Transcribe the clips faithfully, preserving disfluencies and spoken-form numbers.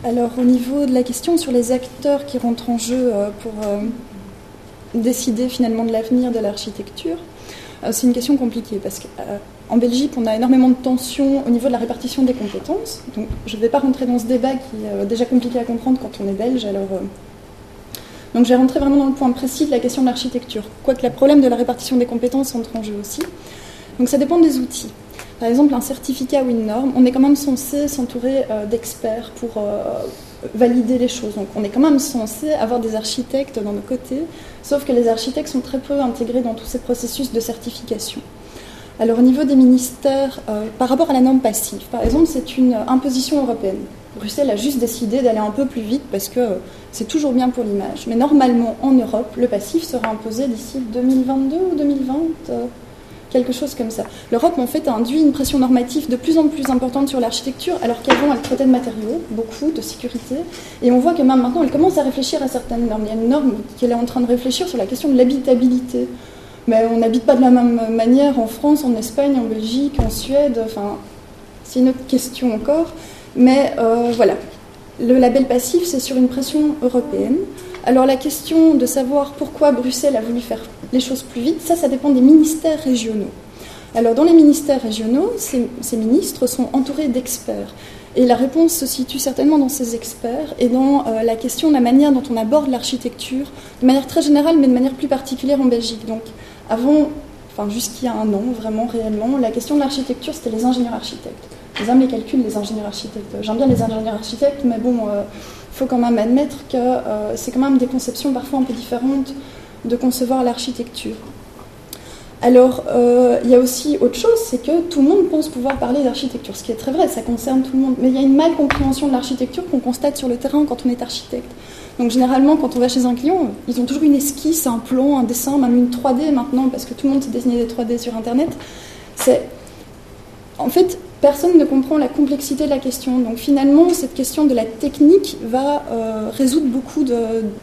Alors, au niveau de la question sur les acteurs qui rentrent en jeu euh, pour euh, décider finalement de l'avenir de l'architecture, euh, c'est une question compliquée parce qu'en euh, Belgique, on a énormément de tensions au niveau de la répartition des compétences. Donc, je ne vais pas rentrer dans ce débat qui est euh, déjà compliqué à comprendre quand on est belge. Alors, euh, donc, je vais rentrer vraiment dans le point précis de la question de l'architecture, quoique le problème de la répartition des compétences entre en jeu aussi. Donc, ça dépend des outils. Par exemple, un certificat ou une norme, on est quand même censé s'entourer euh, d'experts pour euh, valider les choses. Donc on est quand même censé avoir des architectes dans nos côtés, sauf que les architectes sont très peu intégrés dans tous ces processus de certification. Alors au niveau des ministères, euh, par rapport à la norme passive, par exemple, c'est une imposition européenne. Bruxelles a juste décidé d'aller un peu plus vite parce que euh, c'est toujours bien pour l'image. Mais normalement, en Europe, le passif sera imposé d'ici deux mille vingt-deux ou deux mille vingt euh, quelque chose comme ça. L'Europe, en fait, a induit une pression normative de plus en plus importante sur l'architecture, alors qu'avant, elle traitait de matériaux, beaucoup, de sécurité. Et on voit que même maintenant, elle commence à réfléchir à certaines normes. Il y a une norme qu'elle est en train de réfléchir sur la question de l'habitabilité. Mais on n'habite pas de la même manière en France, en Espagne, en Belgique, en Suède. Enfin, c'est une autre question encore. Mais euh, voilà. Le label passif, c'est sur une pression européenne. Alors la question de savoir pourquoi Bruxelles a voulu faire les choses plus vite, ça, ça dépend des ministères régionaux. Alors dans les ministères régionaux, ces, ces ministres sont entourés d'experts. Et la réponse se situe certainement dans ces experts et dans euh, la question de la manière dont on aborde l'architecture, de manière très générale, mais de manière plus particulière en Belgique. Donc avant, enfin jusqu'il y a un an, vraiment, réellement, la question de l'architecture, c'était les ingénieurs architectes. Ils aiment les calculs, les ingénieurs architectes. J'aime bien les ingénieurs architectes, mais bon, il euh, faut quand même admettre que euh, c'est quand même des conceptions parfois un peu différentes de concevoir l'architecture. Alors, euh, il y a aussi autre chose, c'est que tout le monde pense pouvoir parler d'architecture, ce qui est très vrai, ça concerne tout le monde. Mais il y a une mal compréhension de l'architecture qu'on constate sur le terrain quand on est architecte. Donc généralement, quand on va chez un client, ils ont toujours une esquisse, un plan, un dessin, même une trois D maintenant, parce que tout le monde s'est dessiné des trois D sur Internet. C'est... En fait, personne ne comprend la complexité de la question. Donc finalement, cette question de la technique va euh, résoudre beaucoup de,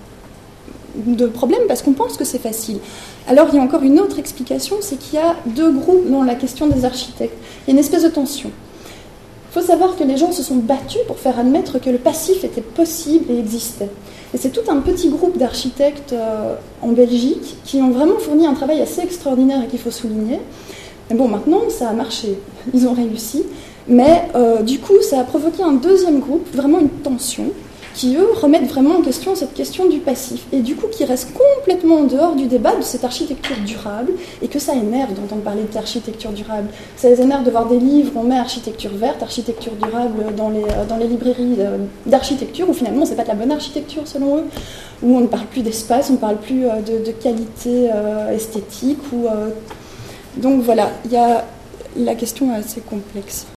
de problèmes parce qu'on pense que c'est facile. Alors il y a encore une autre explication, c'est qu'il y a deux groupes dans la question des architectes. Il y a une espèce de tension. Il faut savoir que les gens se sont battus pour faire admettre que le passif était possible et existait. Et c'est tout un petit groupe d'architectes euh, en Belgique qui ont vraiment fourni un travail assez extraordinaire et qu'il faut souligner. Mais bon, maintenant, ça a marché. Ils ont réussi. Mais euh, du coup, ça a provoqué un deuxième groupe, vraiment une tension, qui, eux, remettent vraiment en question cette question du passif. Et du coup, qui restent complètement en dehors du débat de cette architecture durable, et que ça énerve d'entendre parler d'architecture durable. Ça les énerve de voir des livres, on met architecture verte, architecture durable dans les, dans les librairies d'architecture, où finalement, c'est pas de la bonne architecture, selon eux, où on ne parle plus d'espace, on ne parle plus de, de qualité euh, esthétique, ou... Euh, Donc voilà, il y a, la question est assez complexe.